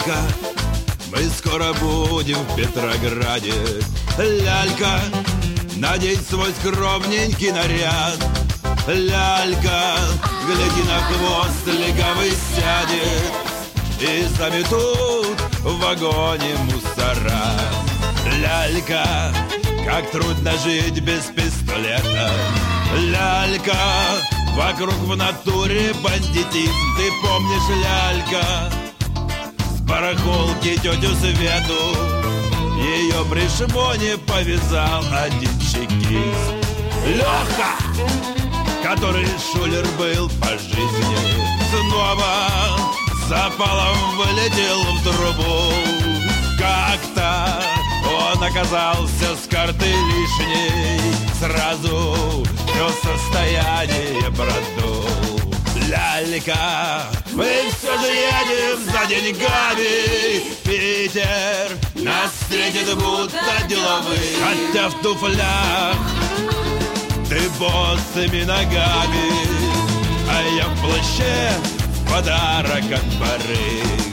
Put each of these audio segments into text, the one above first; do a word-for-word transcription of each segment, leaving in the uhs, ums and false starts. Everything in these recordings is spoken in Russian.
Лялька, мы скоро будем в Петрограде. Лялька, надень свой скромненький наряд. Лялька, гляди, на хвост легавый сядет и заметут в вагоне мусора. Лялька, как трудно жить без пистолета. Лялька, вокруг в натуре бандитизм. Ты помнишь, лялька, с барахолки тетю Свету? Ее при шмоне повязал один чекист. Леха, который шулер был по жизни, снова запалом вылетел в трубу. Как-то он оказался с карты лишней, сразу все состояние продул. Лялька, мы все же едем за деньгами. Питер нас встретит будто деловые, хотя в туфлях ты босыми ногами, а я в плаще в подарок от барыг.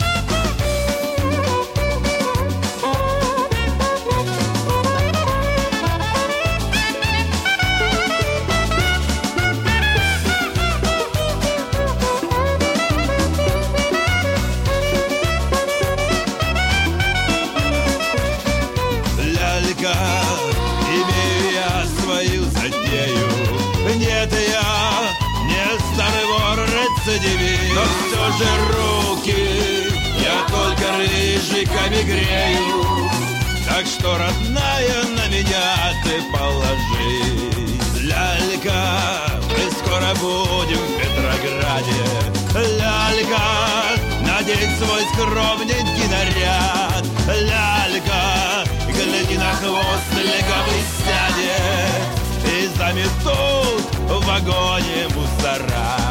Лялька, имею я свою затею. Нет, я не старый вор-рецидивист, но все же руки я только рыжиками грею. Так что, родная, на меня ты положи. Лялька, мы скоро будем в Петрограде. Лялька, надень свой скромненький наряд. Лялька, гляди, на хвост легавый сядет и заметут в вагоне мусора.